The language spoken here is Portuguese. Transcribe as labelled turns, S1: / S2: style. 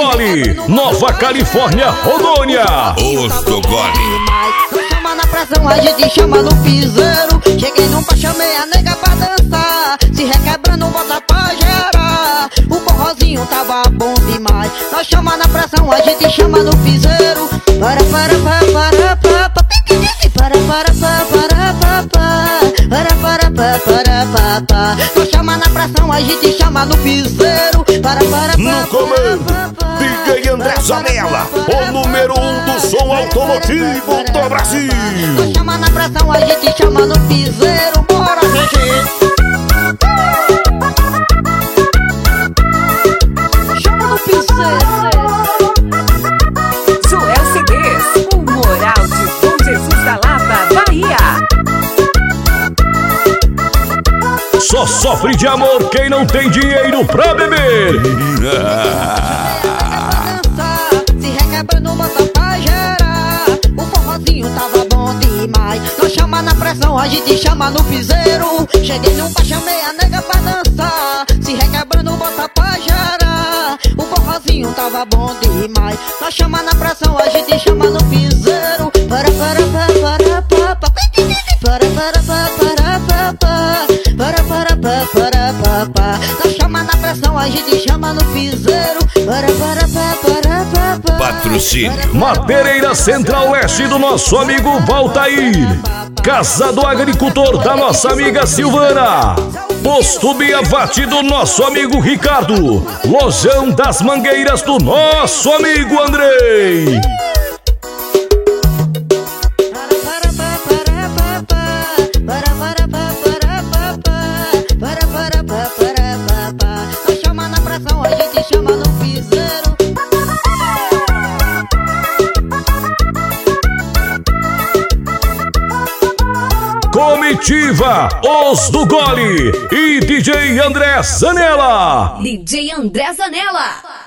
S1: Gole, Nova Califórnia, Rondônia.
S2: Os do Gole.
S3: Nós chama na pressão, a gente chama no piseiro. Cheguei num bar, chamei a nega pra dançar. Se requebrando, bota pra gerar. O forrozinho tava bom demais. Nós chama na pressão, a gente chama no piseiro. Para, para, para, para, para, para, para, para, para, para. Nós chama na pressão, a gente chama no piseiro. Para, para,
S1: No comando, DJ André Zanella, o número 1 do som automotivo do Brasil.
S3: Nós chama na pressão, a gente chama no piseiro. Bora, gente. Chama no piseiro.
S4: Joel CDs, o Moral de Bom Jesus da Lapa, Bahia.
S1: Só sofre de amor quem não tem dinheiro pra beber.
S3: Se requebrando, bota pra gerar. O forrozinho tava bom demais. Nós chama na pressão, a gente chama no piseiro. Cheguei no bar, chamei a nega pra dançar. Se requebrando, bota pra gerar. O forrozinho tava bom demais. Nós chama na pressão, a gente chama no piseiro. Para, para, para, para, para, para, para, para, para, para. Nós chama na pressão, a gente chama no piseiro.
S2: Patrocínio.
S1: Madeireira Central-Oeste do nosso amigo Valtair. Casa do Agricultor da nossa amiga Silvana. Posto Biavati do nosso amigo Ricardo. Lojão das Mangueiras do nosso amigo Andrei.
S3: Nós chama na pressão, a gente chama no piseiro.
S1: Comitiva, Os do Gole e DJ André Zanella.
S4: DJ André Zanella.